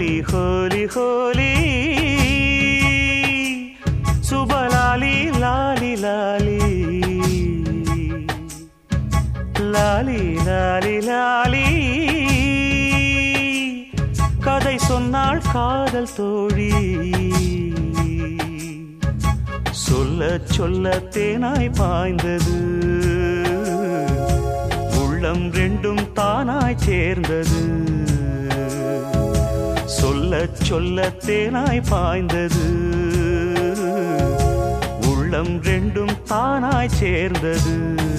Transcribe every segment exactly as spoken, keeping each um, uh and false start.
ஹோலி ஹோலி ஹோலி சுபலாலி லாலி லாலி லாலி லாலி லாலி கதை சொன்னாள் காதல் தோழி சொல்ல சொல்ல தேனாய் பாய்ந்தது உள்ளம் ரெண்டும் தானாய் சேர்ந்தது சொல்ல சொல்ல தேனாய் பாய்ந்தது உள்ளம் ரெண்டும் தானாய் சேர்ந்தது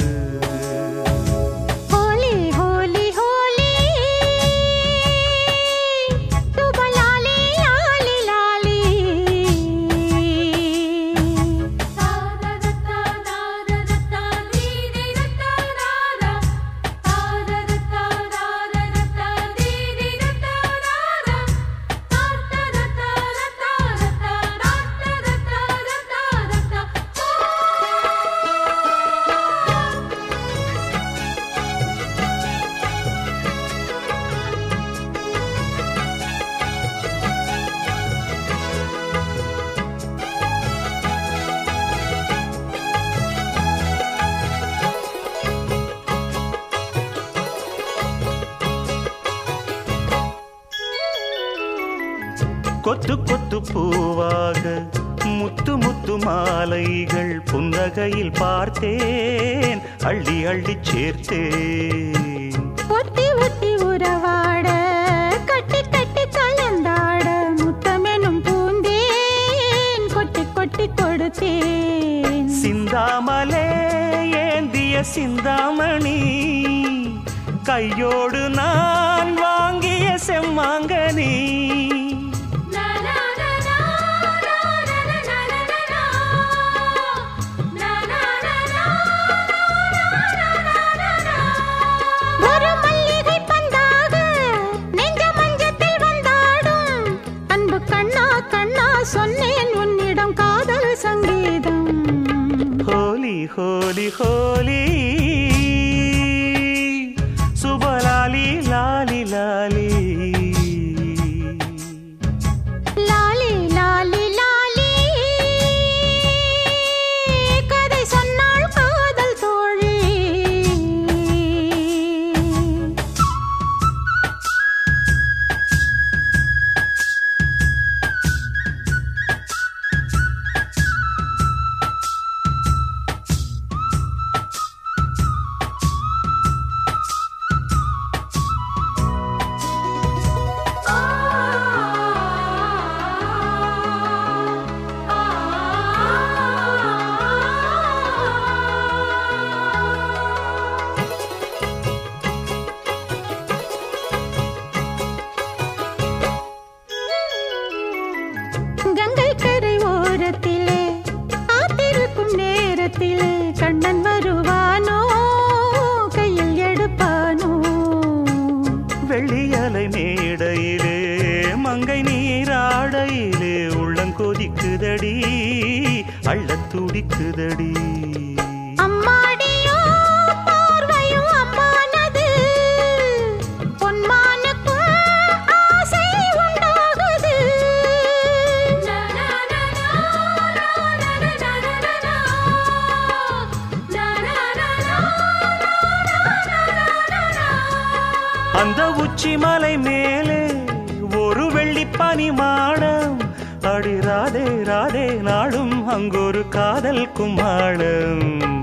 கொத்து கொத்து பூவாக முத்து முத்து மாலைகள் புன்னகையில் பார்த்தேன் அள்ளி அள்ளி சேர்த்தேன் ஒட்டி ஒட்டி உறவாட கட்டி கட்டி கலந்தாட முத்தமெனும் பூந்தேன் கொட்டி கொட்டி கொடுத்தேன் சிந்தாமலே ஏந்திய சிந்தாமணி கையோடு நான் வாங்கிய செம்மாங்கனி சொன்னேன் உன்னிடம் காதல் சங்கீதம் ஹோலி ஹோலி ஹோலி சுபலாலி லாலி லாலி லாலி லாலி லாலி கதை சொன்னாள் காதல் தோழி கங்கை கரை ஓரத்திலே காத்திருக்கும் நேரத்திலே கண்ணன் வருவானோ கையில் எடுப்பானோ வெள்ளியலை மேடையிலே மங்கை நீராடையிலே உள்ளங்கொதிக்குதடி அள்ளத் துடிக்குதடி அம்மாடியோ பார்வையும் அம்மானது பொன்மானுக்கும் ஆசை உண்டாகுது அந்த உச்சி மலை மேலே ஒரு வெள்ளி பனி மாடம் அடி ராதே ராதே நாடும் அங்கொரு காதல் கும்மாளம்